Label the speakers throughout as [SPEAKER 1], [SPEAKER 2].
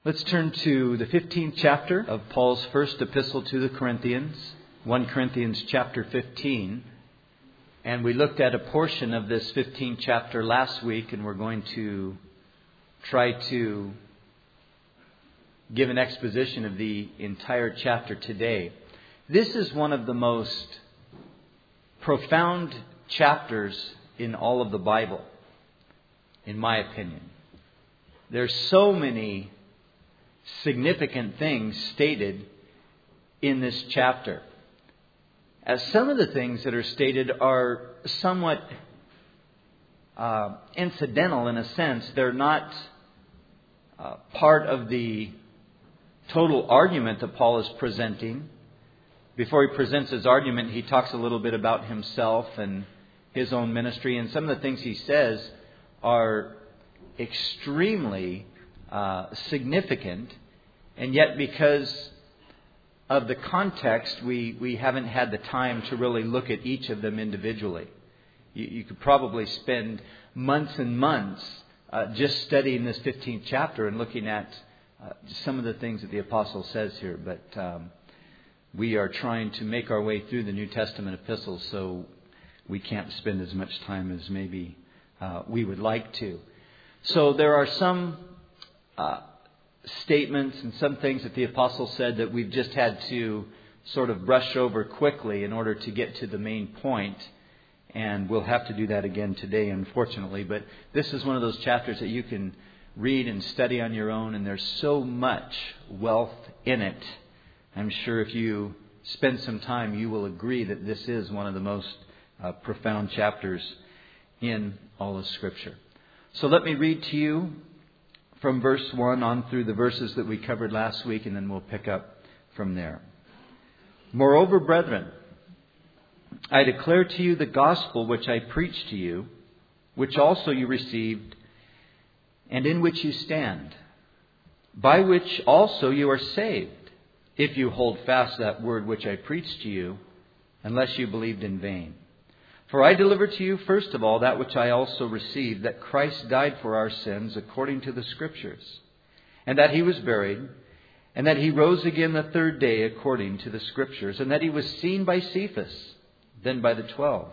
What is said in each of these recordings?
[SPEAKER 1] Let's turn to the 15th chapter of Paul's first epistle to the Corinthians, 1 Corinthians chapter 15. And we looked at a portion of this 15th chapter last week, and we're going to try to give an exposition of the entire chapter today. This is one of the most profound chapters in all of the Bible, in my opinion. There's so many significant things stated in this chapter. As some of the things that are stated are somewhat incidental in a sense. They're not part of the total argument that Paul is presenting. Before he presents his argument, he talks a little bit about himself and his own ministry. And some of the things he says are extremely significant, and yet because of the context, we haven't had the time to really look at each of them individually. You could probably spend months and months just studying this 15th chapter and looking at some of the things that the apostle says here. But we are trying to make our way through the New Testament epistles, so we can't spend as much time as maybe we would like to. So there are some statements and some things that the apostle said that we've just had to sort of brush over quickly in order to get to the main point. And we'll have to do that again today, unfortunately. But this is one of those chapters that you can read and study on your own, and there's so much wealth in it. I'm sure if you spend some time, you will agree that this is one of the most profound chapters in all of Scripture. So let me read to you from verse 1 on through the verses that we covered last week, and then we'll pick up from there. Moreover, brethren, I declare to you the gospel which I preached to you, which also you received, and in which you stand, by which also you are saved, if you hold fast that word which I preached to you, unless you believed in vain. For I delivered to you first of all that which I also received, that Christ died for our sins according to the Scriptures, and that He was buried, and that He rose again the third day according to the Scriptures, and that He was seen by Cephas, then by the 12.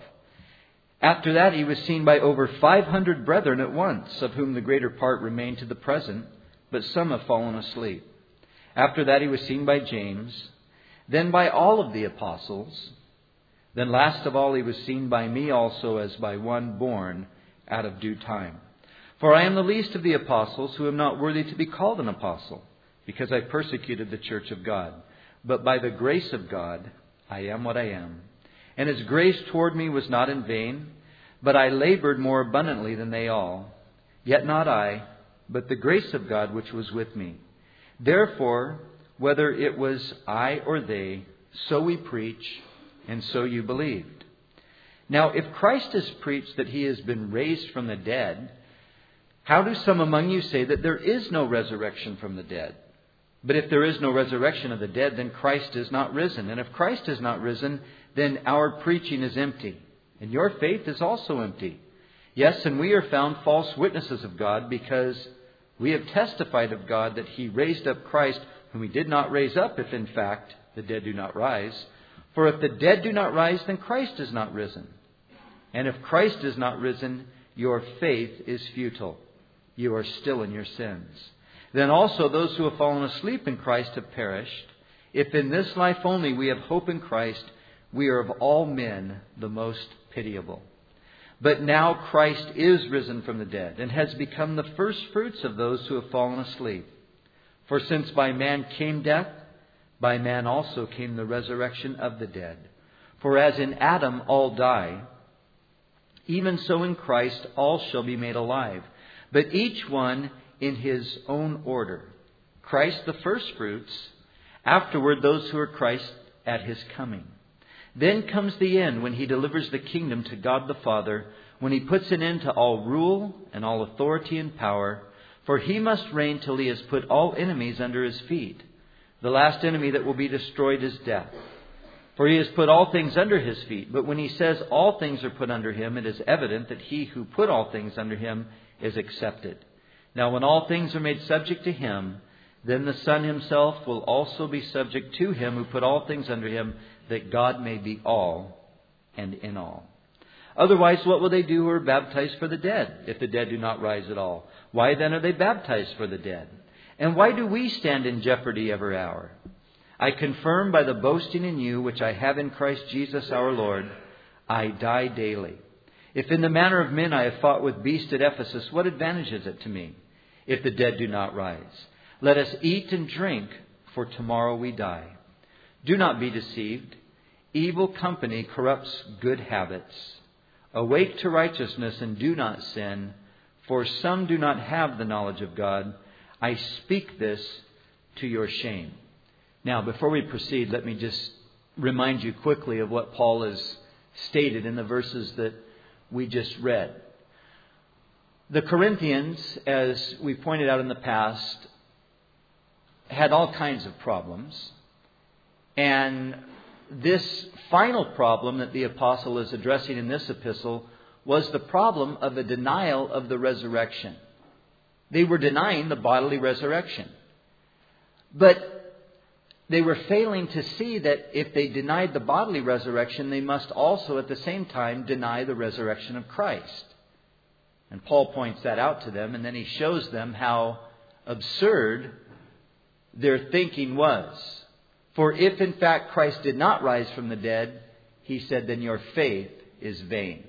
[SPEAKER 1] After that He was seen by over 500 brethren at once, of whom the greater part remain to the present, but some have fallen asleep. After that He was seen by James, then by all of the apostles. Then last of all He was seen by me also, as by one born out of due time. For I am the least of the apostles, who am not worthy to be called an apostle, because I persecuted the church of God. But by the grace of God I am what I am. And His grace toward me was not in vain, but I labored more abundantly than they all. Yet not I, but the grace of God which was with me. Therefore, whether it was I or they, so we preach, and so you believed. Now, if Christ is preached that He has been raised from the dead, how do some among you say that there is no resurrection from the dead? But if there is no resurrection of the dead, then Christ is not risen. And if Christ is not risen, then our preaching is empty, and your faith is also empty. Yes, and we are found false witnesses of God, because we have testified of God that He raised up Christ, whom He did not raise up, if in fact the dead do not rise. For if the dead do not rise, then Christ is not risen. And if Christ is not risen, your faith is futile. You are still in your sins. Then also those who have fallen asleep in Christ have perished. If in this life only we have hope in Christ, we are of all men the most pitiable. But now Christ is risen from the dead, and has become the first fruits of those who have fallen asleep. For since by man came death, by man also came the resurrection of the dead. For as in Adam all die, even so in Christ all shall be made alive, but each one in his own order. Christ the firstfruits, afterward those who are Christ at His coming. Then comes the end, when He delivers the kingdom to God the Father, when He puts an end to all rule and all authority and power, for He must reign till He has put all enemies under His feet. The last enemy that will be destroyed is death. For He has put all things under His feet. But when He says all things are put under Him, it is evident that He who put all things under Him is accepted. Now when all things are made subject to Him, then the Son himself will also be subject to him who put all things under him, that God may be all and in all. Otherwise, what will they do who are baptized for the dead, if the dead do not rise at all? Why then are they baptized for the dead? And why do we stand in jeopardy every hour? I confirm by the boasting in you, which I have in Christ Jesus our Lord, I die daily. If in the manner of men I have fought with beasts at Ephesus, what advantage is it to me, if the dead do not rise? Let us eat and drink, for tomorrow we die. Do not be deceived. Evil company corrupts good habits. Awake to righteousness and do not sin, for some do not have the knowledge of God. I speak this to your shame. Now, before we proceed, let me just remind you quickly of what Paul has stated in the verses that we just read. The Corinthians, as we pointed out in the past, had all kinds of problems. And this final problem that the apostle is addressing in this epistle was the problem of a denial of the resurrection. They were denying the bodily resurrection. But they were failing to see that if they denied the bodily resurrection, they must also at the same time deny the resurrection of Christ. And Paul points that out to them, and then he shows them how absurd their thinking was. For if in fact Christ did not rise from the dead, he said, then your faith is vain.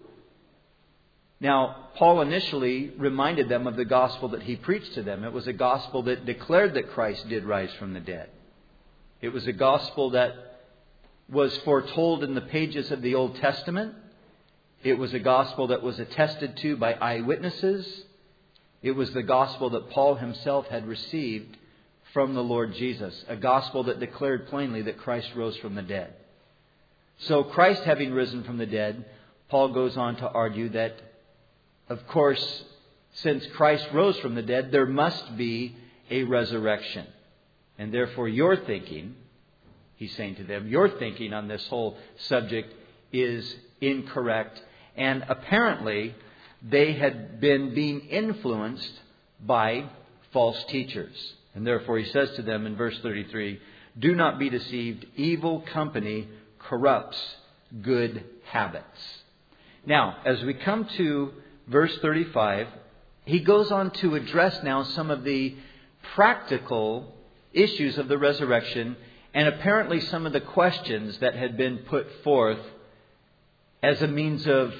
[SPEAKER 1] Now, Paul initially reminded them of the gospel that he preached to them. It was a gospel that declared that Christ did rise from the dead. It was a gospel that was foretold in the pages of the Old Testament. It was a gospel that was attested to by eyewitnesses. It was the gospel that Paul himself had received from the Lord Jesus. A gospel that declared plainly that Christ rose from the dead. So Christ having risen from the dead, Paul goes on to argue that, of course, since Christ rose from the dead, there must be a resurrection. And therefore your thinking, he's saying to them, your thinking on this whole subject is incorrect. And apparently they had been being influenced by false teachers. And therefore he says to them in verse 33, do not be deceived. Evil company corrupts good habits. Now, as we come to verse 35, he goes on to address now some of the practical issues of the resurrection and apparently some of the questions that had been put forth as a means of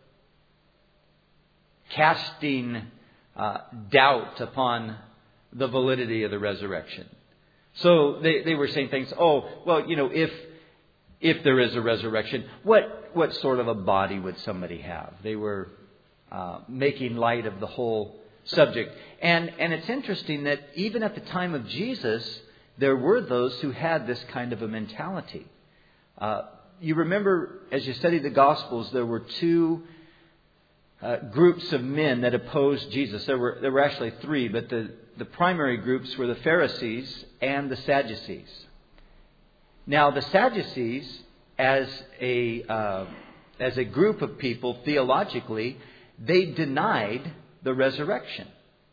[SPEAKER 1] casting doubt upon the validity of the resurrection. So they were saying things, if there is a resurrection, what sort of a body would somebody have? They were making light of the whole subject. And it's interesting that even at the time of Jesus, there were those who had this kind of a mentality. You remember, as you study the Gospels, there were two groups of men that opposed Jesus. There were actually three, but the primary groups were the Pharisees and the Sadducees. Now, the Sadducees, as a group of people theologically, they denied the resurrection.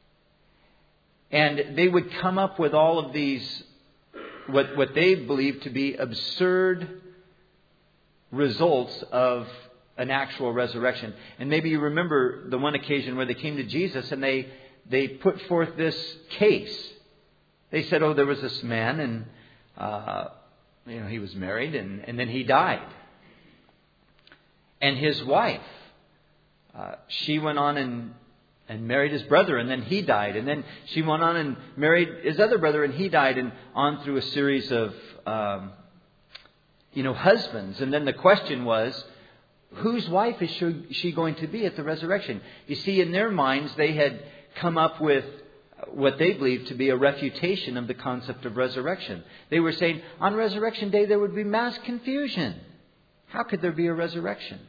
[SPEAKER 1] And they would come up with all of these, what they believed to be absurd results of an actual resurrection. And maybe you remember the one occasion where they came to Jesus and they put forth this case. They said, there was this man and he was married and then he died. And his wife, she went on and married his brother, and then he died. And then she went on and married his other brother, and he died, and on through a series of, husbands. And then the question was, whose wife is she going to be at the resurrection? You see, in their minds, they had come up with what they believed to be a refutation of the concept of resurrection. They were saying, on Resurrection Day, there would be mass confusion. How could there be a resurrection?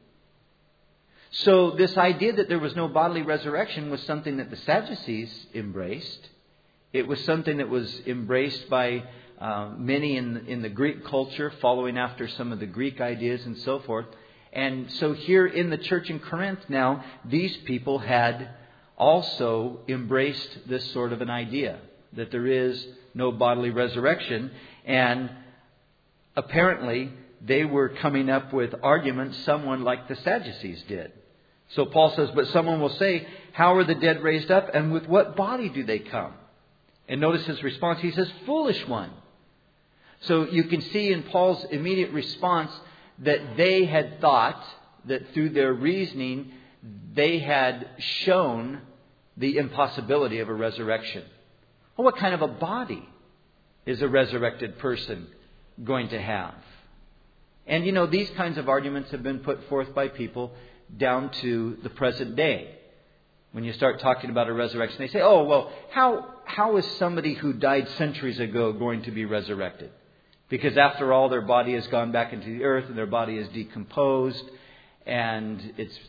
[SPEAKER 1] So this idea that there was no bodily resurrection was something that the Sadducees embraced. It was something that was embraced by many in the Greek culture, following after some of the Greek ideas and so forth. And so here in the church in Corinth now, these people had also embraced this sort of an idea. that there is no bodily resurrection. And apparently they were coming up with arguments, someone like the Sadducees did. So Paul says, but someone will say, how are the dead raised up, and with what body do they come? And notice his response. He says, foolish one. So you can see in Paul's immediate response that they had thought that through their reasoning, they had shown the impossibility of a resurrection. Well, what kind of a body is a resurrected person going to have? And you know, these kinds of arguments have been put forth by people down to the present day. When you start talking about a resurrection, they say, oh, well, how is somebody who died centuries ago going to be resurrected? Because after all, their body has gone back into the earth and their body is decomposed and it's,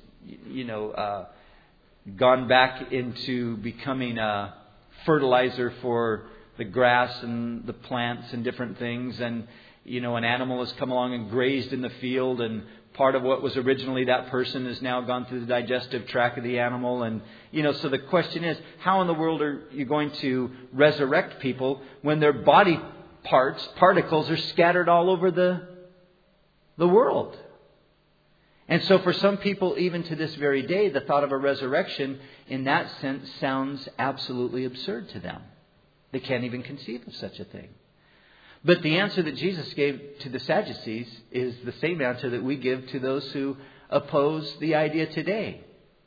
[SPEAKER 1] gone back into becoming a fertilizer for the grass and the plants and different things. And, an animal has come along and grazed in the field, and part of what was originally that person has now gone through the digestive tract of the animal. And, so the question is, how in the world are you going to resurrect people when their body particles are scattered all over the world? And so for some people, even to this very day, the thought of a resurrection in that sense sounds absolutely absurd to them. They can't even conceive of such a thing. But the answer that Jesus gave to the Sadducees is the same answer that we give to those who oppose the idea today.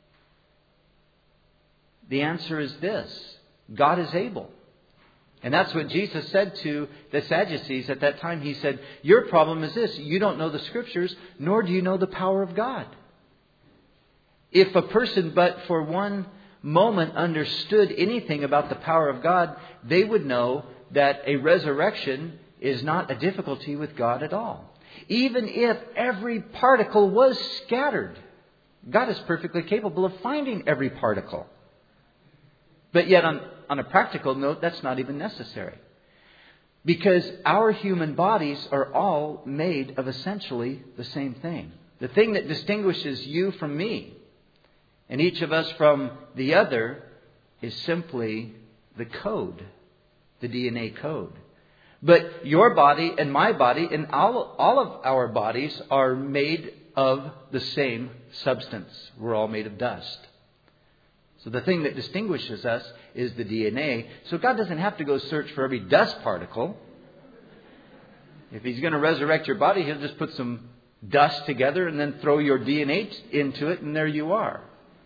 [SPEAKER 1] The answer is this: God is able. And that's what Jesus said to the Sadducees at that time. He said, your problem is this: you don't know the Scriptures, nor do you know the power of God. If a person but for one moment understood anything about the power of God, they would know that a resurrection is not a difficulty with God at all. Even if every particle was scattered, God is perfectly capable of finding every particle. But yet on a practical note, that's not even necessary. Because our human bodies are all made of essentially the same thing. The thing that distinguishes you from me and each of us from the other is simply the code, the DNA code. But your body and my body and all of our bodies are made of the same substance. We're all made of dust. So the thing that distinguishes us is the DNA. So God doesn't have to go search for every dust particle. If He's going to resurrect your body, He'll just put some dust together and then throw your DNA into it, and there you are.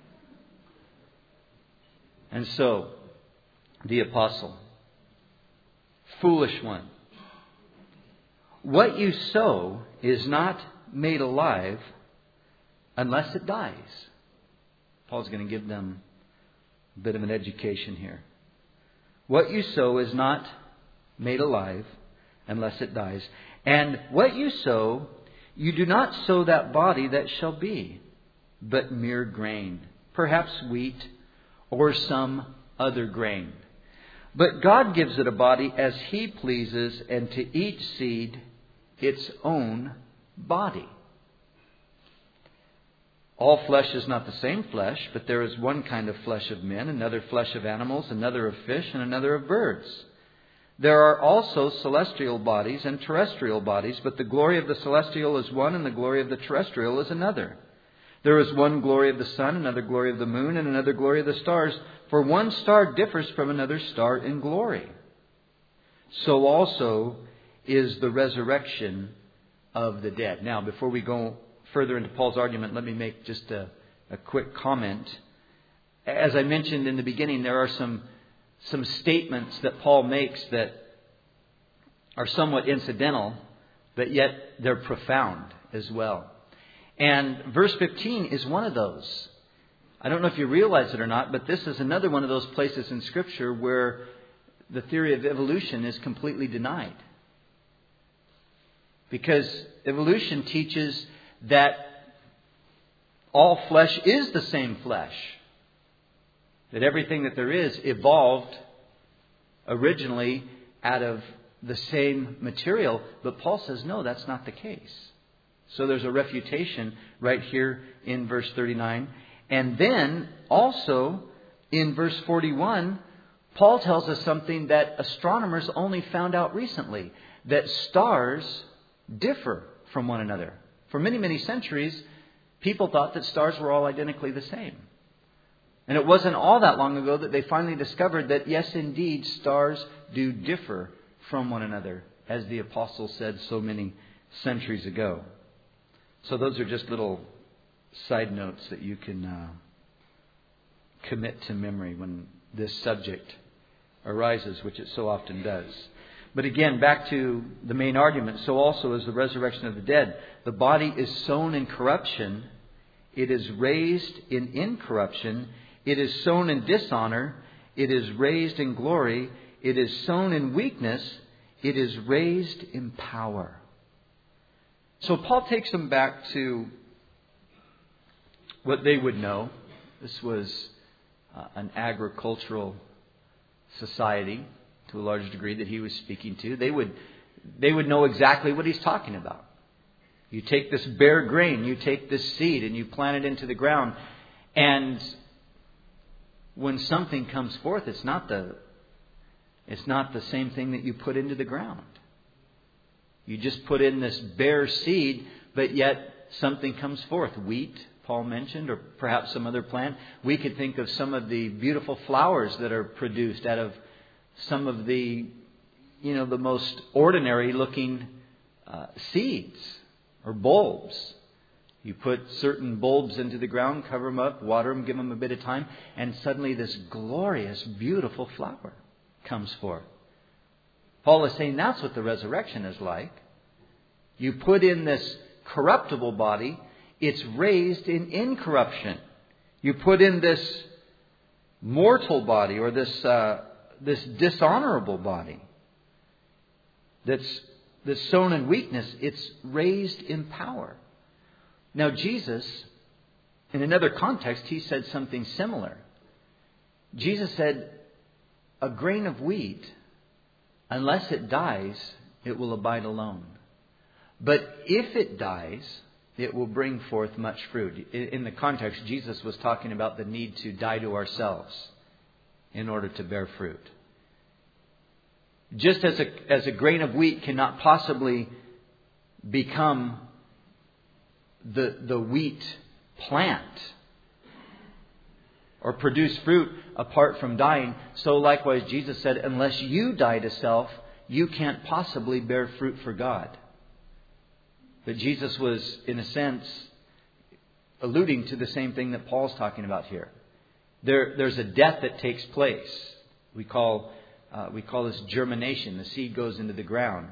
[SPEAKER 1] And so, the apostle, foolish one, what you sow is not made alive unless it dies. Paul's going to give them a bit of an education here. What you sow is not made alive unless it dies. And what you sow, you do not sow that body that shall be, but mere grain, perhaps wheat or some other grain. But God gives it a body as He pleases, and to each seed its own body. All flesh is not the same flesh, but there is one kind of flesh of men, another flesh of animals, another of fish, and another of birds. There are also celestial bodies and terrestrial bodies, but the glory of the celestial is one, and the glory of the terrestrial is another. There is one glory of the sun, another glory of the moon, and another glory of the stars. For one star differs from another star in glory. So also is the resurrection of the dead. Now, before we go further into Paul's argument, let me make just a quick comment. As I mentioned in the beginning, there are some statements that Paul makes that are somewhat incidental, but yet they're profound as well. And verse 15 is one of those. I don't know if you realize it or not, but this is another one of those places in Scripture where the theory of evolution is completely denied. Because evolution teaches that all flesh is the same flesh. That everything that there is evolved originally out of the same material. But Paul says, no, that's not the case. So there's a refutation right here in verse 39. And then also in verse 41, Paul tells us something that astronomers only found out recently, that stars differ from one another. For many, many centuries, people thought that stars were all identically the same. And it wasn't all that long ago that they finally discovered that, yes, indeed, stars do differ from one another, as the apostle said so many centuries ago. So those are just little side notes that you can commit to memory when this subject arises, which it so often does. But again, back to the main argument. So also is the resurrection of the dead. The body is sown in corruption. It is raised in incorruption. It is sown in dishonor. It is raised in glory. It is sown in weakness. It is raised in power. So Paul takes them back to what they would know. This was an agricultural society, to a large degree, that he was speaking to. They would know exactly what he's talking about. You take this bare grain, you take this seed, and you plant it into the ground. And when something comes forth, it's not the same thing that you put into the ground. You just put in this bare seed, but yet something comes forth. Wheat, Paul mentioned, or perhaps some other plant. We could think of some of the beautiful flowers that are produced out of some of the most ordinary looking seeds or bulbs. You put certain bulbs into the ground, cover them up, water them, give them a bit of time, and suddenly this glorious, beautiful flower comes forth. Paul is saying that's what the resurrection is like. You put in this corruptible body, it's raised in incorruption. You put in this mortal body, or this dishonorable body that's sown in weakness, it's raised in power. Now Jesus, in another context, he said something similar. Jesus said, a grain of wheat, unless it dies, it will abide alone. But if it dies, it will bring forth much fruit. In the context, Jesus was talking about the need to die to ourselves in order to bear fruit. Just as a grain of wheat cannot possibly become the wheat plant or produce fruit apart from dying, so likewise Jesus said, unless you die to self, you can't possibly bear fruit for God. But Jesus was, in a sense, alluding to the same thing that Paul's talking about here. There's a death that takes place. We call this germination. The seed goes into the ground,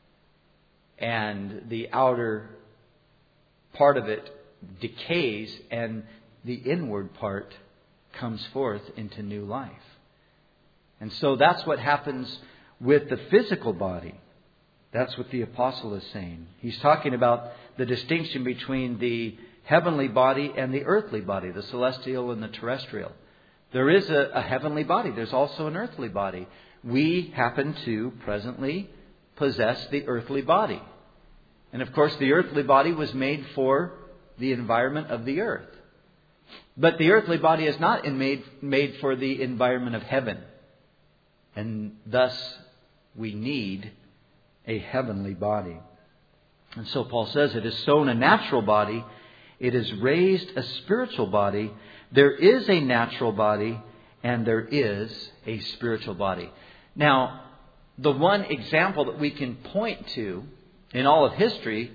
[SPEAKER 1] and the outer part of it decays, and the inward part comes forth into new life. And so that's what happens with the physical body. That's what the apostle is saying. He's talking about the distinction between the heavenly body and the earthly body, the celestial and the terrestrial. There is a heavenly body. There's also an earthly body. We happen to presently possess the earthly body. And of course, the earthly body was made for the environment of the earth. But the earthly body is not made for the environment of heaven. And thus, we need a heavenly body. And so Paul says it is sown a natural body. It is raised a spiritual body. There is a natural body and there is a spiritual body. Now, the one example that we can point to in all of history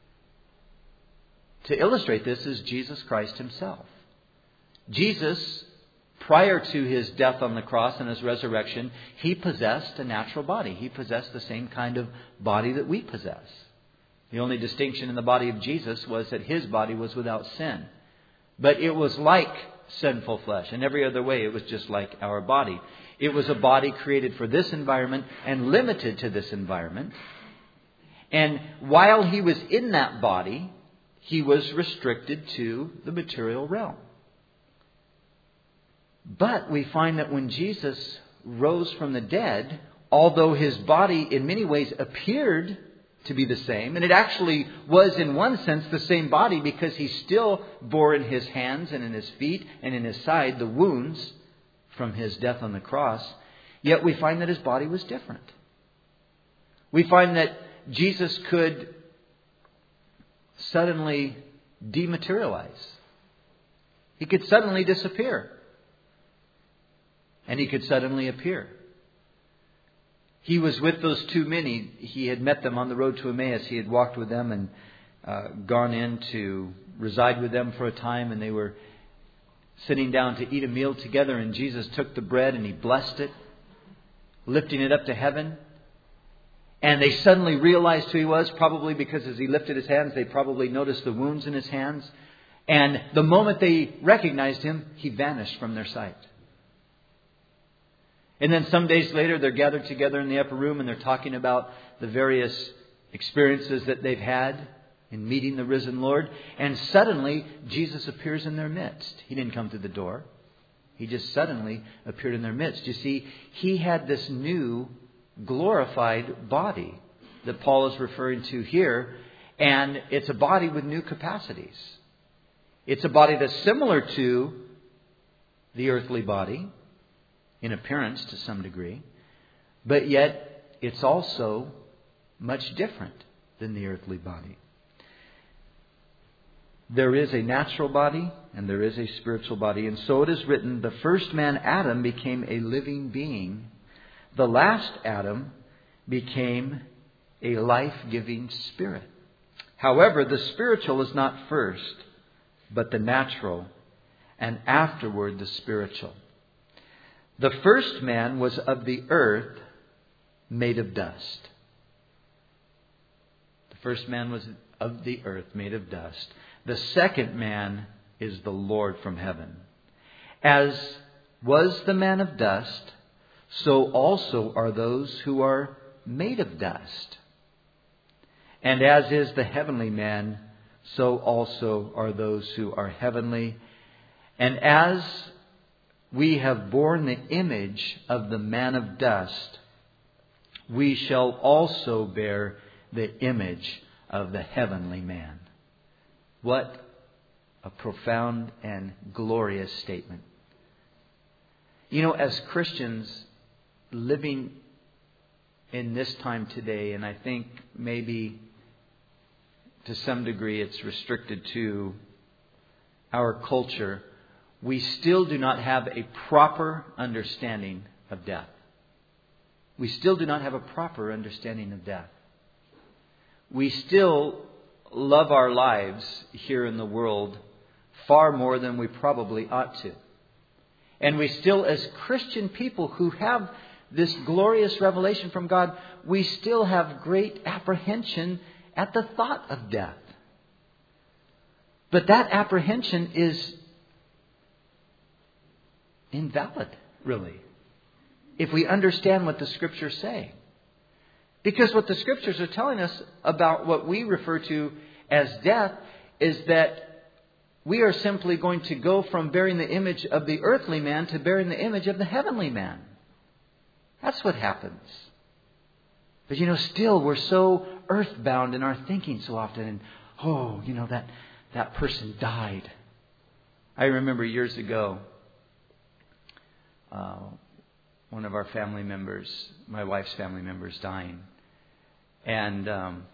[SPEAKER 1] to illustrate this is Jesus Christ himself. Jesus, prior to his death on the cross and his resurrection, he possessed a natural body. He possessed the same kind of body that we possess. The only distinction in the body of Jesus was that his body was without sin. But it was like sinful flesh. In every other way, it was just like our body. It was a body created for this environment and limited to this environment. And while he was in that body, he was restricted to the material realm. But we find that when Jesus rose from the dead, although his body in many ways appeared to be the same, and it actually was in one sense the same body because he still bore in his hands and in his feet and in his side the wounds from his death on the cross, Yet we find that his body was different. We find that Jesus could suddenly dematerialize. He could suddenly disappear. And he could suddenly appear. He was with those two men. He had met them on the road to Emmaus. He had walked with them and gone in to reside with them for a time. And they were sitting down to eat a meal together. And Jesus took the bread and he blessed it, lifting it up to heaven. And they suddenly realized who he was, probably because as he lifted his hands, they probably noticed the wounds in his hands. And the moment they recognized him, he vanished from their sight. And then some days later, they're gathered together in the upper room and they're talking about the various experiences that they've had in meeting the risen Lord. And suddenly, Jesus appears in their midst. He didn't come through the door. He just suddenly appeared in their midst. You see, he had this new glorified body that Paul is referring to here. And it's a body with new capacities. It's a body that's similar to the earthly body in appearance to some degree, but yet it's also much different than the earthly body. There is a natural body and there is a spiritual body. And so it is written, the first man, Adam, became a living being. The last Adam became a life-giving spirit. However, the spiritual is not first, but the natural, and afterward the spiritual. The first man was of the earth, made of dust. The first man was of the earth, made of dust. The second man is the Lord from heaven. As was the man of dust, so also are those who are made of dust. And as is the heavenly man, so also are those who are heavenly. And as we have borne the image of the man of dust, we shall also bear the image of the heavenly man. What a profound and glorious statement. You know, as Christians living in this time today, and I think maybe to some degree it's restricted to our culture, we still do not have a proper understanding of death. We still do not have a proper understanding of death. We still love our lives here in the world far more than we probably ought to. And we still, as Christian people who have this glorious revelation from God, we still have great apprehension at the thought of death. But that apprehension is invalid, really, if we understand what the Scriptures say. Because what the Scriptures are telling us about what we refer to as death is that we are simply going to go from bearing the image of the earthly man to bearing the image of the heavenly man. That's what happens. But still we're so earthbound in our thinking so often. And that person died. I remember years ago, one of our family members, my wife's family members, dying. And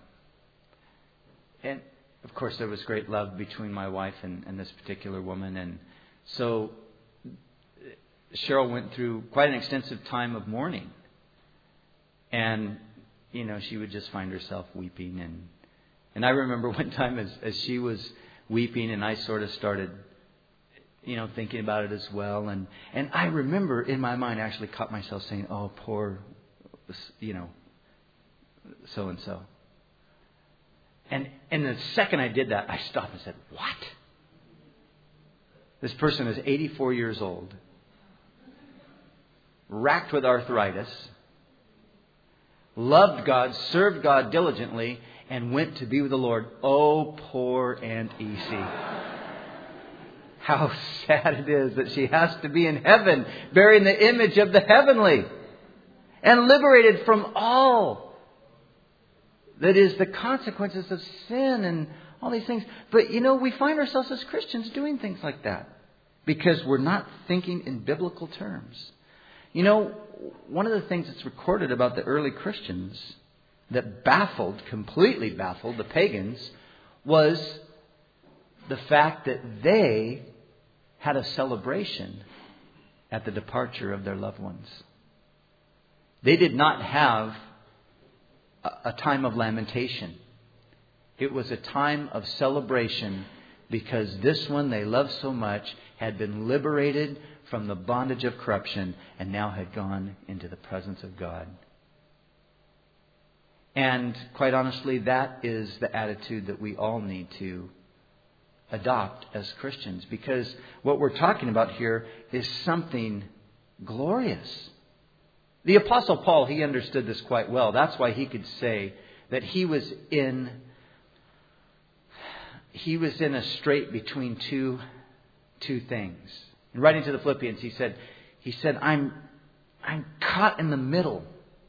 [SPEAKER 1] of course there was great love between my wife and this particular woman. And so Cheryl went through quite an extensive time of mourning. And, she would just find herself weeping. And I remember one time as she was weeping and I sort of started thinking about it as well. And I remember in my mind, I actually caught myself saying, oh, poor, so-and-so. And the second I did that, I stopped and said, what? This person is 84 years old, racked with arthritis, loved God, served God diligently, and went to be with the Lord. Oh, poor Aunt Essie. How sad it is that she has to be in heaven, bearing the image of the heavenly, and liberated from all that is the consequences of sin and all these things. But we find ourselves as Christians doing things like that because we're not thinking in biblical terms. You know, one of the things that's recorded about the early Christians that completely baffled the pagans was the fact that they had a celebration at the departure of their loved ones. They did not have a time of lamentation. It was a time of celebration because this one they loved so much had been liberated from the bondage of corruption and now had gone into the presence of God. And quite honestly, that is the attitude that we all need to adopt as Christians, because what we're talking about here is something glorious. The Apostle Paul, he understood this quite well. That's why he could say that he was in a strait between two things. In writing to the Philippians, he said, I'm caught in the middle.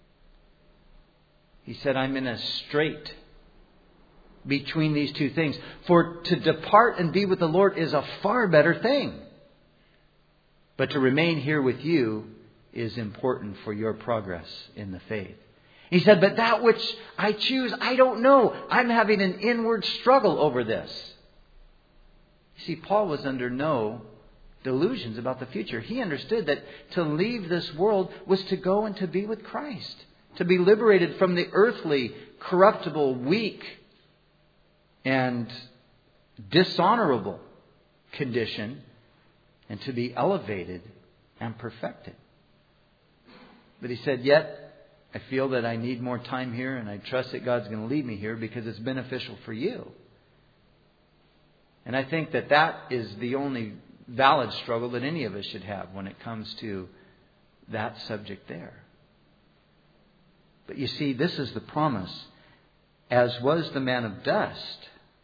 [SPEAKER 1] He said, I'm in a strait between these two things. For to depart and be with the Lord is a far better thing. But to remain here with you is important for your progress in the faith. He said, but that which I choose, I don't know. I'm having an inward struggle over this. You see, Paul was under no delusions about the future. He understood that to leave this world was to go and to be with Christ. To be liberated from the earthly, corruptible, weak, and dishonorable condition, and to be elevated and perfected. But he said, yet I feel that I need more time here, and I trust that God's going to lead me here because it's beneficial for you. And I think that is the only valid struggle that any of us should have when it comes to that subject there. But you see, this is the promise. As was the man of dust,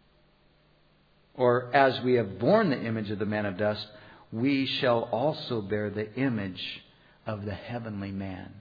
[SPEAKER 1] or as we have borne the image of the man of dust, we shall also bear the image of the heavenly man.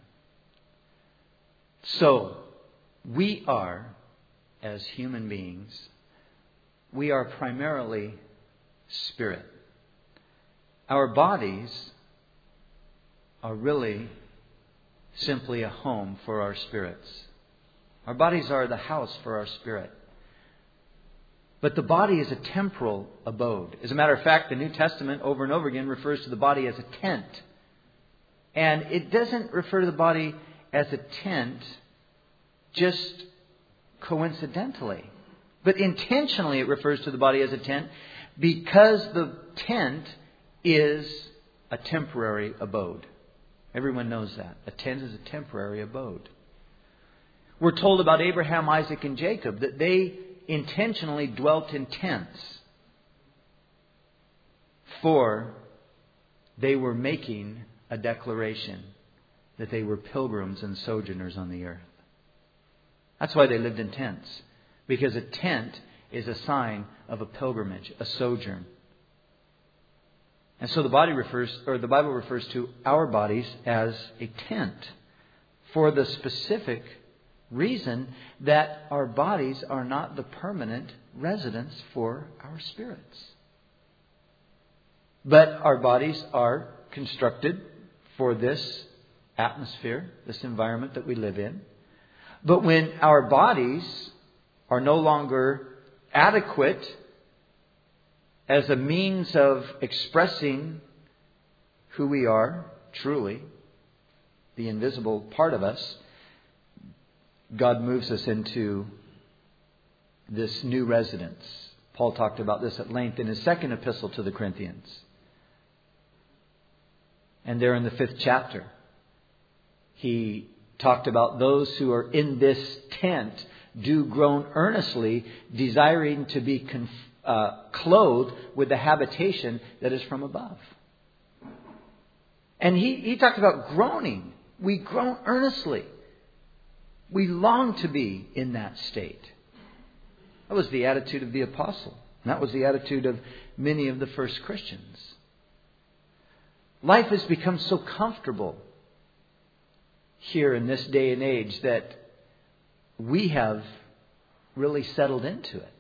[SPEAKER 1] So, we are, as human beings, we are primarily spirit. Our bodies are really simply a home for our spirits. Our bodies are the house for our spirit. But the body is a temporal abode. As a matter of fact, the New Testament over and over again refers to the body as a tent. And it doesn't refer to the body as a tent just coincidentally. But intentionally it refers to the body as a tent because the tent is a temporary abode. Everyone knows that. A tent is a temporary abode. We're told about Abraham, Isaac, and Jacob that they intentionally dwelt in tents, for they were making a declaration that they were pilgrims and sojourners on the earth. That's why they lived in tents, because a tent is a sign of a pilgrimage, a sojourn. And so the Bible refers to our bodies as a tent for the specific reason that our bodies are not the permanent residence for our spirits. But our bodies are constructed for this atmosphere, this environment that we live in. But when our bodies are no longer adequate as a means of expressing who we are, truly, the invisible part of us, God moves us into this new residence. Paul talked about this at length in his second epistle to the Corinthians. And there in the 5th chapter, he talked about those who are in this tent do groan earnestly, desiring to be clothed with the habitation that is from above. And he talked about groaning. We groan earnestly. We long to be in that state. That was the attitude of the apostle. And that was the attitude of many of the first Christians. Life has become so comfortable here in this day and age that we have really settled into it.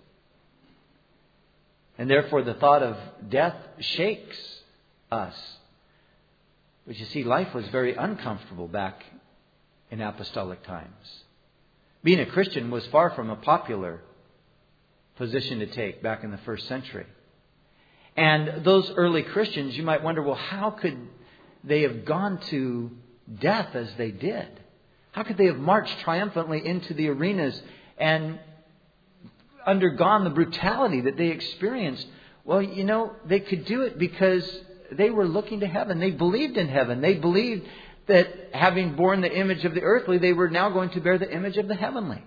[SPEAKER 1] And therefore the thought of death shakes us. But you see, life was very uncomfortable back in apostolic times. Being a Christian was far from a popular position to take back in the first century. And those early Christians, you might wonder, well, how could they have gone to death as they did? How could they have marched triumphantly into the arenas and undergone the brutality that they experienced? Well, you know, they could do it because they were looking to heaven. They believed in heaven. They believed that having borne the image of the earthly, they were now going to bear the image of the heavenly.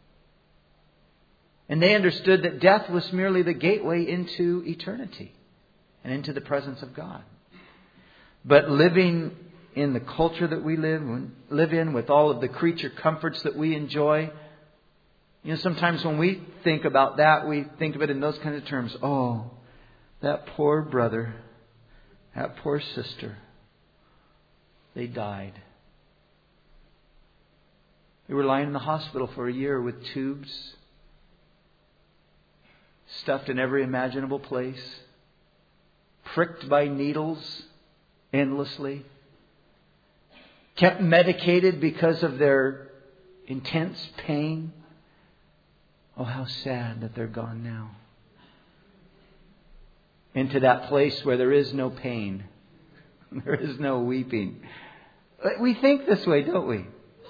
[SPEAKER 1] And they understood that death was merely the gateway into eternity and into the presence of God. But living in the culture that we live in, with all of the creature comforts that we enjoy, you know, sometimes when we think about that, we think of it in those kinds of terms. Oh, that poor brother, that poor sister, they died. They were lying in the hospital for a year with tubes stuffed in every imaginable place, pricked by needles endlessly, kept medicated because of their intense pain. Oh, how sad that they're gone now. Into that place where there is no pain. There is no weeping. We think this way, don't we?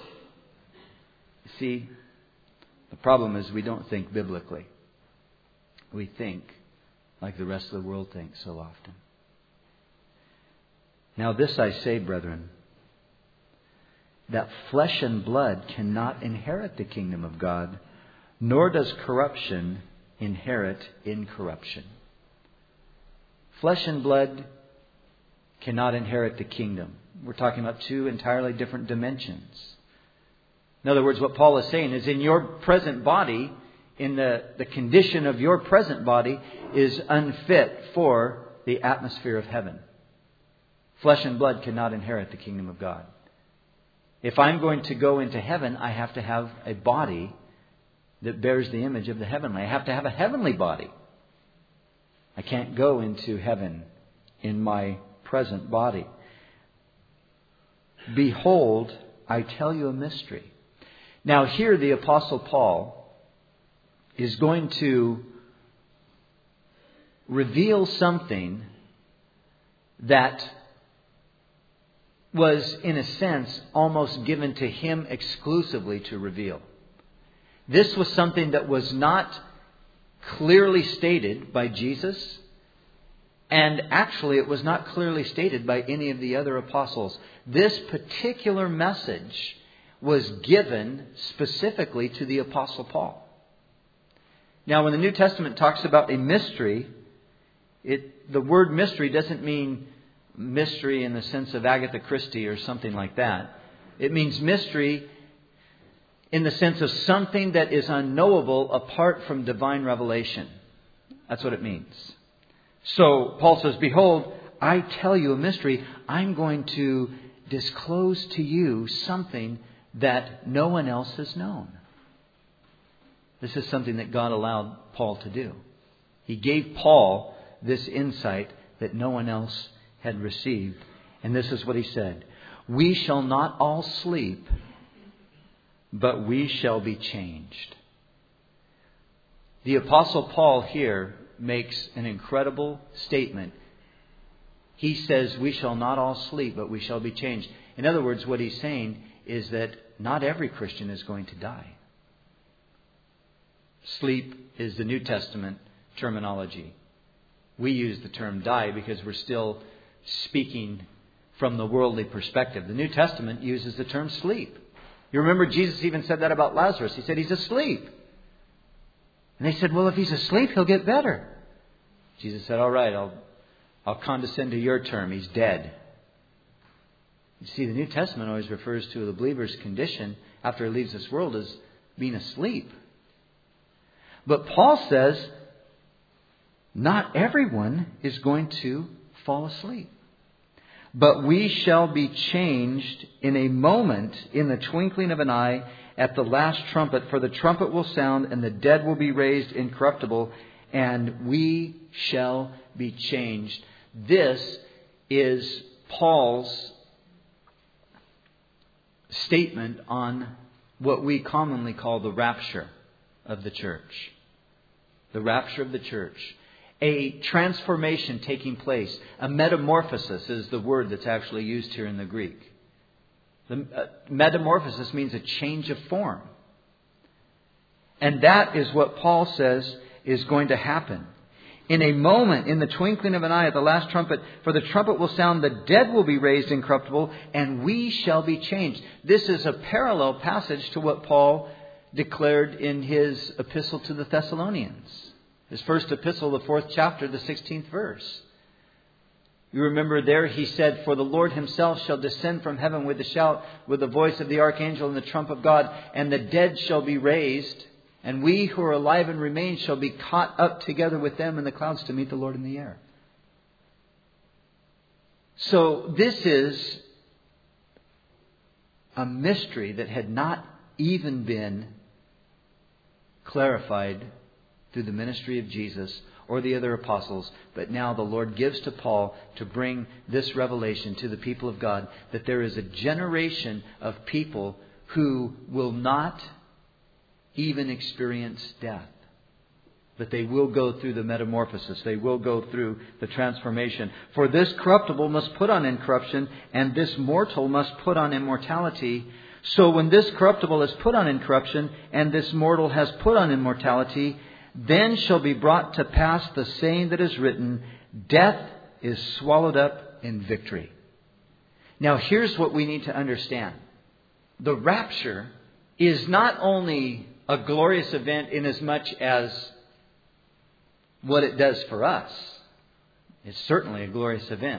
[SPEAKER 1] See, the problem is we don't think biblically. We think like the rest of the world thinks so often. Now this I say, brethren, that flesh and blood cannot inherit the kingdom of God, nor does corruption inherit incorruption. Flesh and blood cannot inherit the kingdom. We're talking about two entirely different dimensions. In other words, what Paul is saying is in your present body, in the condition of your present body, is unfit for the atmosphere of heaven. Flesh and blood cannot inherit the kingdom of God. If I'm going to go into heaven, I have to have a body that bears the image of the heavenly. I have to have a heavenly body. I can't go into heaven in my present body. Behold, I tell you a mystery. Now here the Apostle Paul is going to reveal something that was, in a sense, almost given to him exclusively to reveal. This was something that was not clearly stated by Jesus, and actually it was not clearly stated by any of the other apostles. This particular message was given specifically to the Apostle Paul. Now, when the New Testament talks about a mystery, the word mystery doesn't mean mystery in the sense of Agatha Christie or something like that. It means mystery in the sense of something that is unknowable apart from divine revelation. That's what it means. So Paul says, behold, I tell you a mystery. I'm going to disclose to you something that no one else has known. This is something that God allowed Paul to do. He gave Paul this insight that no one else had received. And this is what he said. We shall not all sleep, but we shall be changed. The Apostle Paul here makes an incredible statement. He says, we shall not all sleep, but we shall be changed. In other words, what he's saying is that not every Christian is going to die. Sleep is the New Testament terminology. We use the term die because we're still speaking from the worldly perspective. The New Testament uses the term sleep. You remember Jesus even said that about Lazarus. He said he's asleep. And they said, well, if he's asleep, he'll get better. Jesus said, all right, I'll condescend to your term. He's dead. You see, the New Testament always refers to the believer's condition after he leaves this world as being asleep. But Paul says, not everyone is going to fall asleep. But we shall be changed in a moment, in the twinkling of an eye, at the last trumpet. For the trumpet will sound, and the dead will be raised incorruptible, and we shall be changed. This is Paul's statement on what we commonly call the rapture of the church. The rapture of the church. A transformation taking place. A metamorphosis is the word that's actually used here in the Greek. The metamorphosis means a change of form. And that is what Paul says is going to happen. In a moment, in the twinkling of an eye, at the last trumpet, for the trumpet will sound, the dead will be raised incorruptible, and we shall be changed. This is a parallel passage to what Paul declared in his epistle to the Thessalonians. His first epistle, the 4th chapter, the 16th verse. You remember there he said, for the Lord himself shall descend from heaven with a shout, with the voice of the archangel and the trump of God, and the dead shall be raised, and we who are alive and remain shall be caught up together with them in the clouds to meet the Lord in the air. So this is a mystery that had not even been clarified through the ministry of Jesus or the other apostles. But now the Lord gives to Paul to bring this revelation to the people of God, that there is a generation of people who will not even experience death. But they will go through the metamorphosis. They will go through the transformation. For this corruptible must put on incorruption, and this mortal must put on immortality. So when this corruptible is put on incorruption, and this mortal has put on immortality, then shall be brought to pass the saying that is written, death is swallowed up in victory. Now here's what we need to understand. The rapture is not only a glorious event in as much as what it does for us. It's certainly a glorious event.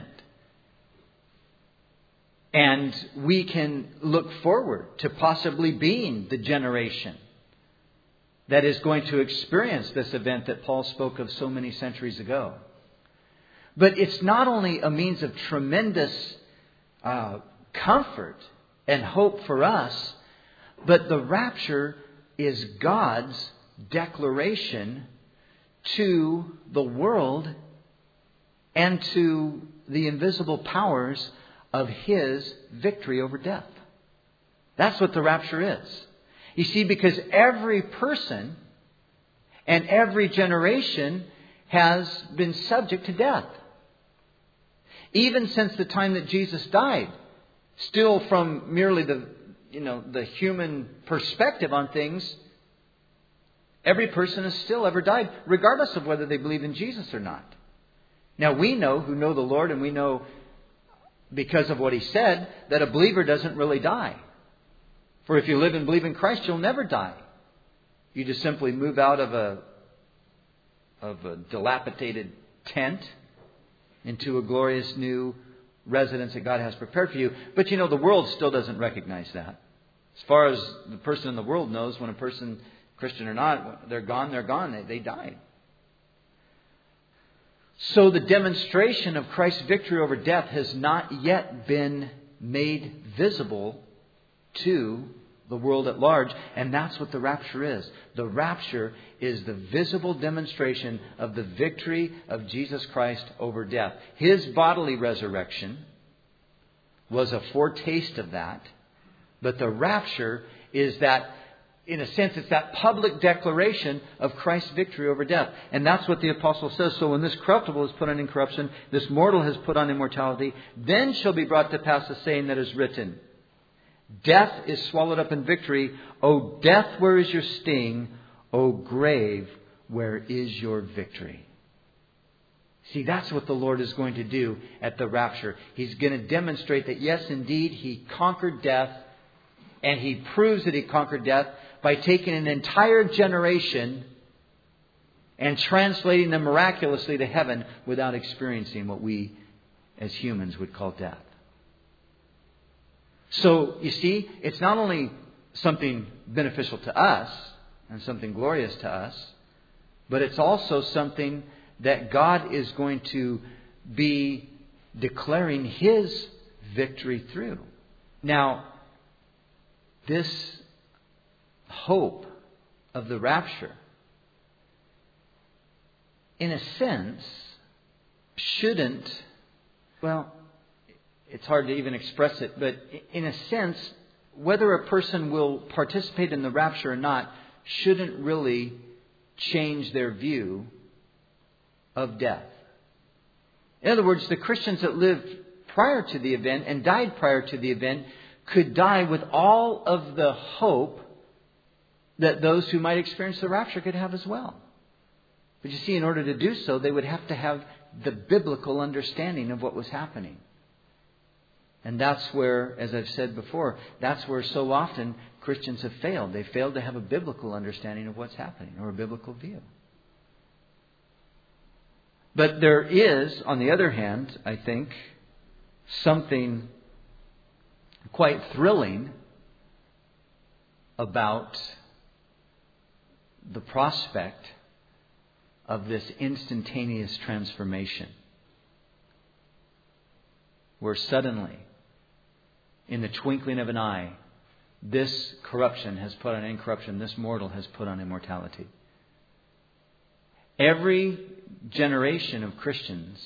[SPEAKER 1] And we can look forward to possibly being the generation that is going to experience this event that Paul spoke of so many centuries ago. But it's not only a means of tremendous comfort and hope for us, but the rapture is God's declaration to the world and to the invisible powers of His victory over death. That's what the rapture is. You see, because every person and every generation has been subject to death. Even since the time that Jesus died. Still from merely the human perspective on things, every person has still ever died, regardless of whether they believe in Jesus or not. Now we know, who know the Lord, and we know because of what He said, that a believer doesn't really die. For if you live and believe in Christ, you'll never die. You just simply move out of a dilapidated tent into a glorious new residence that God has prepared for you. But the world still doesn't recognize that. As far as the person in the world knows, when a person, Christian or not, they're gone, they died. So the demonstration of Christ's victory over death has not yet been made visible to the world at large, and that's what the rapture is. The rapture is the visible demonstration of the victory of Jesus Christ over death. His bodily resurrection was a foretaste of that, but the rapture is that, in a sense, it's that public declaration of Christ's victory over death. And that's what the apostle says. So when this corruptible is put on incorruption, this mortal has put on immortality, then shall be brought to pass the saying that is written, death is swallowed up in victory. O death, where is your sting? O grave, where is your victory? See, that's what the Lord is going to do at the rapture. He's going to demonstrate that, yes, indeed, He conquered death. And He proves that He conquered death by taking an entire generation and translating them miraculously to heaven without experiencing what we as humans would call death. So, you see, it's not only something beneficial to us and something glorious to us, but it's also something that God is going to be declaring His victory through. Now, this hope of the rapture, in a sense, shouldn't, well, it's hard to even express it, but in a sense, whether a person will participate in the rapture or not shouldn't really change their view of death. In other words, the Christians that lived prior to the event and died prior to the event could die with all of the hope that those who might experience the rapture could have as well. But you see, in order to do so, they would have to have the biblical understanding of what was happening. And that's where, as I've said before, that's where so often Christians have failed. They failed to have a biblical understanding of what's happening, or a biblical view. But there is, on the other hand, I think, something quite thrilling about the prospect of this instantaneous transformation, where suddenly, in the twinkling of an eye, this corruption has put on incorruption, this mortal has put on immortality. Every generation of Christians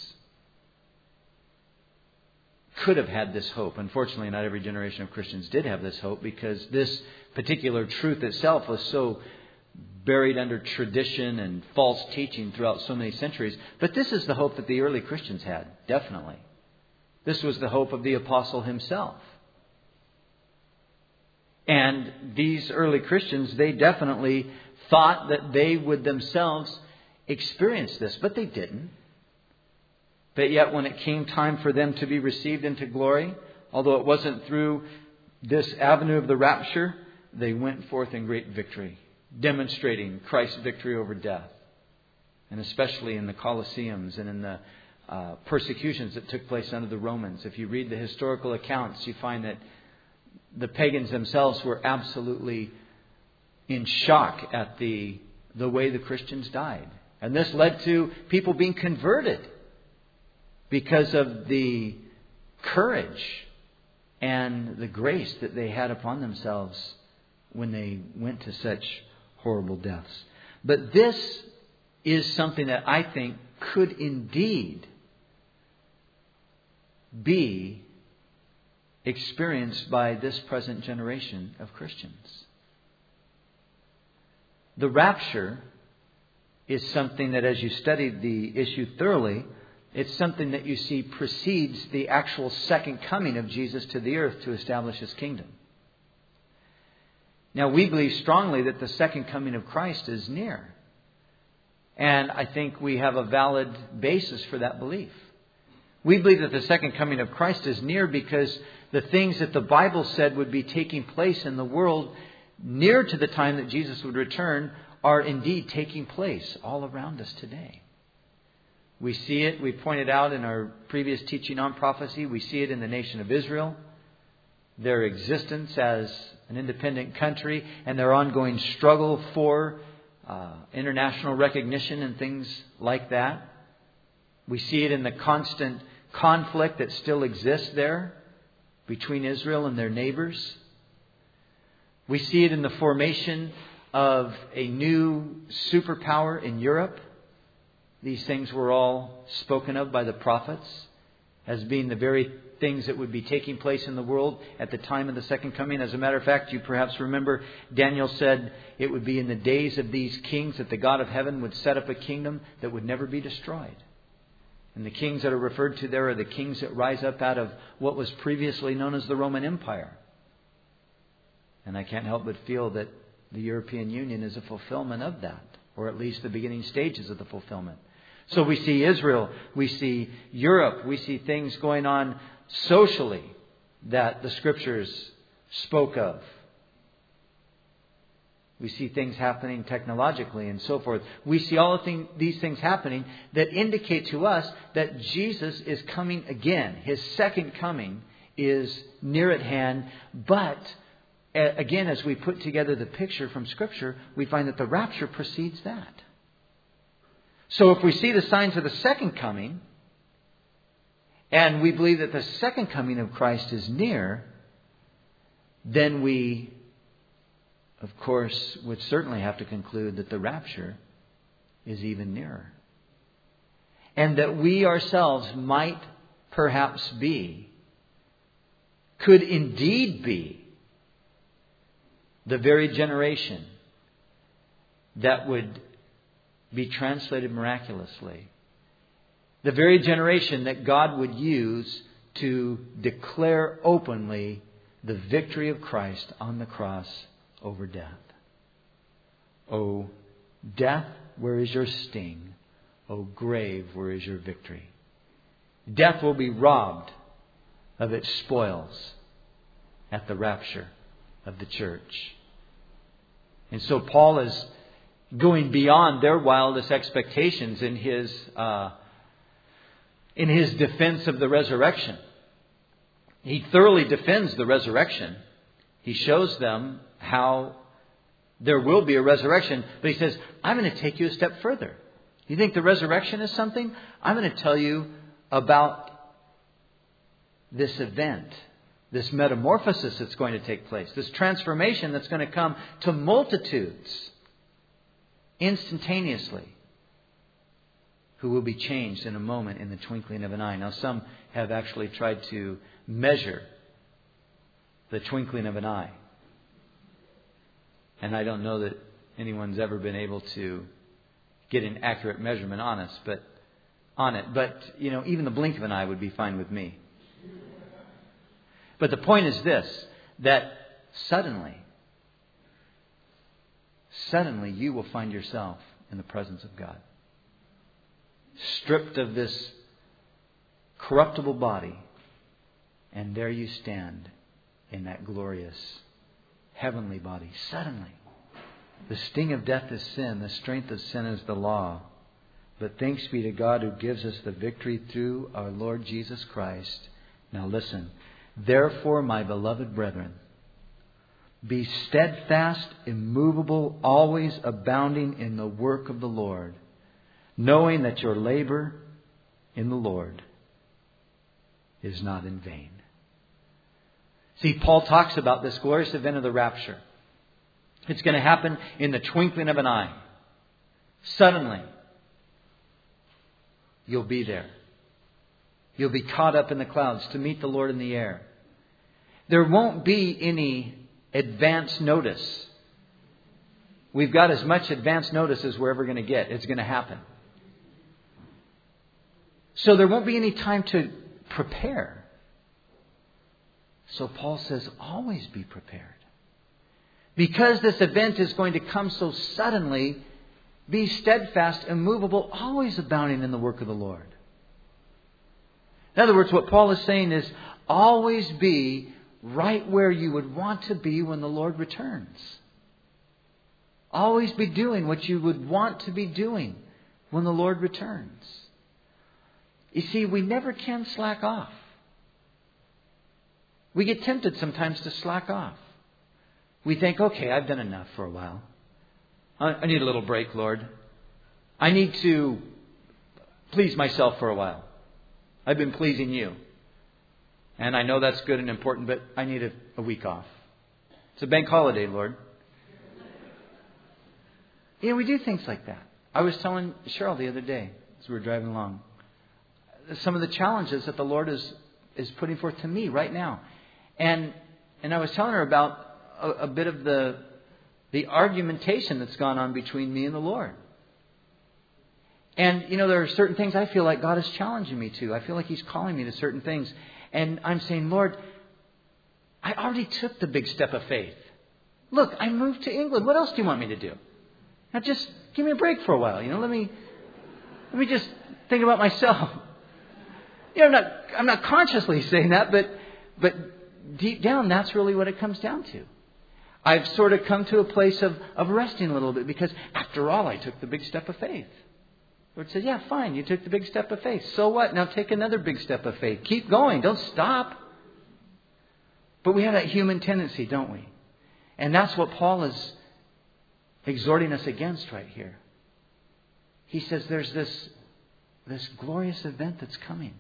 [SPEAKER 1] could have had this hope. Unfortunately, not every generation of Christians did have this hope, because this particular truth itself was so buried under tradition and false teaching throughout so many centuries. But this is the hope that the early Christians had, definitely. This was the hope of the apostle himself. And these early Christians, they definitely thought that they would themselves experience this, but they didn't. But yet when it came time for them to be received into glory, although it wasn't through this avenue of the rapture, they went forth in great victory, demonstrating Christ's victory over death. And especially in the Colosseums and in the persecutions that took place under the Romans. If you read the historical accounts, you find that the pagans themselves were absolutely in shock at the way the Christians died. And this led to people being converted because of the courage and the grace that they had upon themselves when they went to such horrible deaths. But this is something that I think could indeed be experienced by this present generation of Christians. The rapture is something that, as you study the issue thoroughly, it's something that you see precedes the actual second coming of Jesus to the earth to establish His kingdom. Now, we believe strongly that the second coming of Christ is near. And I think we have a valid basis for that belief. We believe that the second coming of Christ is near because the things that the Bible said would be taking place in the world near to the time that Jesus would return are indeed taking place all around us today. We see it, we pointed out in our previous teaching on prophecy, we see it in the nation of Israel, their existence as an independent country and their ongoing struggle for international recognition and things like that. We see it in the constant conflict that still exists there between Israel and their neighbors. We see it in the formation of a new superpower in Europe. These things were all spoken of by the prophets as being the very things that would be taking place in the world at the time of the second coming. As a matter of fact, you perhaps remember Daniel said it would be in the days of these kings that the God of heaven would set up a kingdom that would never be destroyed. And the kings that are referred to there are the kings that rise up out of what was previously known as the Roman Empire. And I can't help but feel that the European Union is a fulfillment of that, or at least the beginning stages of the fulfillment. So we see Israel, we see Europe, we see things going on socially that the Scriptures spoke of. We see things happening technologically and so forth. We see all of these things happening that indicate to us that Jesus is coming again. His second coming is near at hand. But again, as we put together the picture from Scripture, we find that the rapture precedes that. So if we see the signs of the second coming, and we believe that the second coming of Christ is near, then we, of course, would certainly have to conclude that the rapture is even nearer. And that we ourselves might perhaps be, could indeed be, the very generation that would be translated miraculously. The very generation that God would use to declare openly the victory of Christ on the cross over death. O death, where is your sting? O grave, where is your victory? Death will be robbed of its spoils at the rapture of the church. And so Paul is going beyond their wildest expectations in his defense of the resurrection. He thoroughly defends the resurrection. He shows them how there will be a resurrection. But he says, I'm going to take you a step further. You think the resurrection is something? I'm going to tell you about this event, this metamorphosis that's going to take place, this transformation that's going to come to multitudes instantaneously, who will be changed in a moment, in the twinkling of an eye. Now, some have actually tried to measure the twinkling of an eye. And I don't know that anyone's ever been able to get an accurate measurement on it. But, even the blink of an eye would be fine with me. But the point is this, that suddenly you will find yourself in the presence of God. Stripped of this corruptible body, and there you stand in that glorious heavenly body. Suddenly. The sting of death is sin. The strength of sin is the law. But thanks be to God who gives us the victory through our Lord Jesus Christ. Now listen. Therefore, my beloved brethren, be steadfast, immovable, always abounding in the work of the Lord, knowing that your labor in the Lord is not in vain. See, Paul talks about this glorious event of the rapture. It's going to happen in the twinkling of an eye. Suddenly, you'll be there. You'll be caught up in the clouds to meet the Lord in the air. There won't be any advance notice. We've got as much advance notice as we're ever going to get. It's going to happen. So there won't be any time to prepare. So Paul says, always be prepared. Because this event is going to come so suddenly, be steadfast, immovable, always abounding in the work of the Lord. In other words, what Paul is saying is, always be right where you would want to be when the Lord returns. Always be doing what you would want to be doing when the Lord returns. You see, we never can slack off. We get tempted sometimes to slack off. We think, okay, I've done enough for a while. I need a little break, Lord. I need to please myself for a while. I've been pleasing you. And I know that's good and important, but I need a week off. It's a bank holiday, Lord. We do things like that. I was telling Cheryl the other day as we were driving along, some of the challenges that the Lord is putting forth to me right now. And I was telling her about a bit of the argumentation that's gone on between me and the Lord. And, there are certain things I feel like God is challenging me to. I feel like He's calling me to certain things. And I'm saying, Lord, I already took the big step of faith. Look, I moved to England. What else do you want me to do? Now just give me a break for a while. Let me just think about myself. I'm not consciously saying that, but deep down, that's really what it comes down to. I've sort of come to a place of resting a little bit because after all, I took the big step of faith. The Lord said, yeah, fine, you took the big step of faith. So what? Now take another big step of faith. Keep going. Don't stop. But we have that human tendency, don't we? And that's what Paul is exhorting us against right here. He says there's this glorious event that's coming.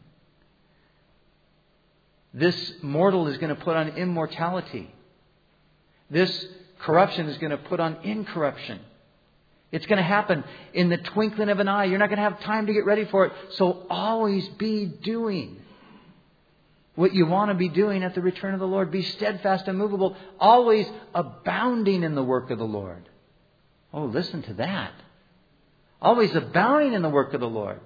[SPEAKER 1] This mortal is going to put on immortality. This corruption is going to put on incorruption. It's going to happen in the twinkling of an eye. You're not going to have time to get ready for it. So always be doing what you want to be doing at the return of the Lord. Be steadfast, immovable, always abounding in the work of the Lord. Oh, listen to that. Always abounding in the work of the Lord.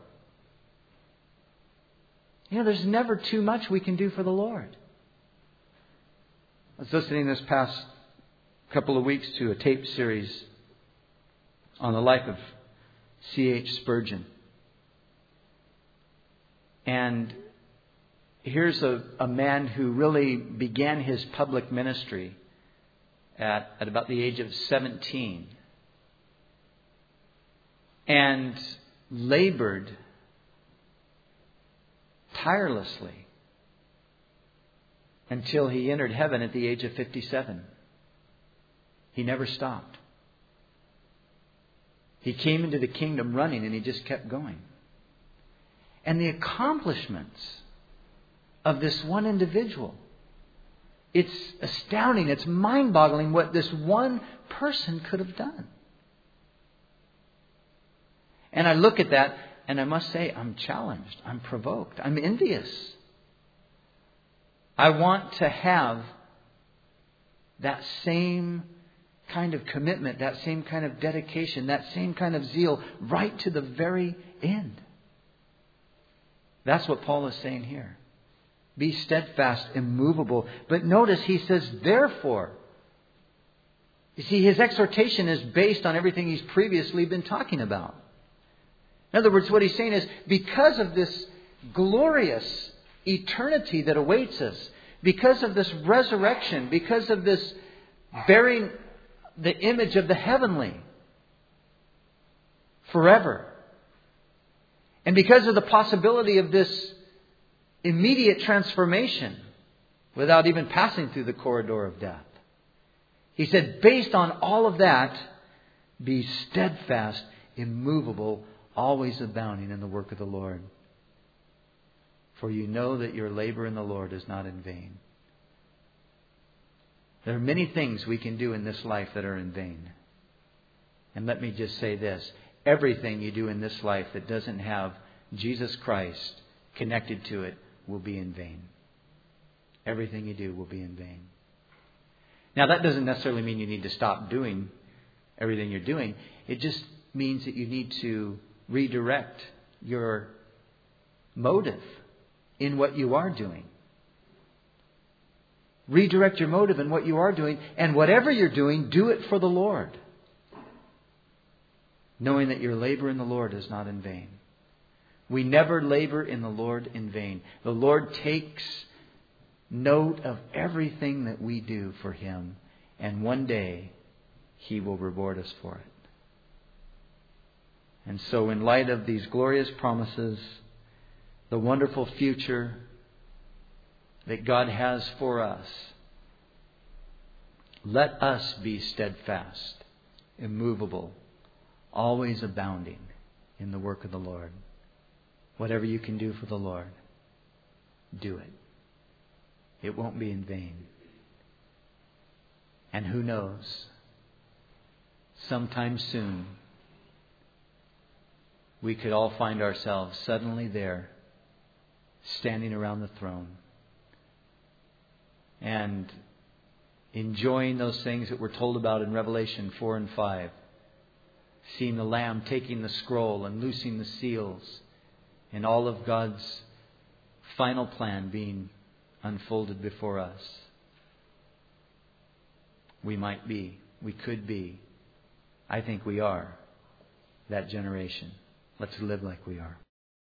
[SPEAKER 1] You know, there's never too much we can do for the Lord. I was listening this past couple of weeks to a tape series on the life of C.H. Spurgeon. And here's a man who really began his public ministry at about the age of 17. And labored tirelessly until he entered heaven at the age of 57. He never stopped. He came into the kingdom running, and he just kept going. And the accomplishments of this one individual, it's astounding, it's mind-boggling what this one person could have done. And I look at that, and I must say, I'm challenged, I'm provoked, I'm envious. I want to have that same kind of commitment, that same kind of dedication, that same kind of zeal right to the very end. That's what Paul is saying here. Be steadfast, immovable. But notice he says, therefore. You see, his exhortation is based on everything he's previously been talking about. In other words, what he's saying is, because of this glorious eternity that awaits us, because of this resurrection, because of this bearing the image of the heavenly forever, and because of the possibility of this immediate transformation without even passing through the corridor of death, he said, based on all of that, be steadfast, immovable, always abounding in the work of the Lord. For you know that your labor in the Lord is not in vain. There are many things we can do in this life that are in vain. And let me just say this. Everything you do in this life that doesn't have Jesus Christ connected to it will be in vain. Everything you do will be in vain. Now, that doesn't necessarily mean you need to stop doing everything you're doing. It just means that you need to redirect your motive in what you are doing. Redirect your motive in what you are doing. And whatever you're doing, do it for the Lord. Knowing that your labor in the Lord is not in vain. We never labor in the Lord in vain. The Lord takes note of everything that we do for Him. And one day, He will reward us for it. And so in light of these glorious promises, the wonderful future that God has for us, let us be steadfast, immovable, always abounding in the work of the Lord. Whatever you can do for the Lord, do it. It won't be in vain. And who knows, sometime soon, we could all find ourselves suddenly there, standing around the throne, and enjoying those things that we're told about in Revelation 4 and 5. Seeing the Lamb taking the scroll and loosing the seals, and all of God's final plan being unfolded before us. We might be, we could be, I think we are that generation. Let's live like we are.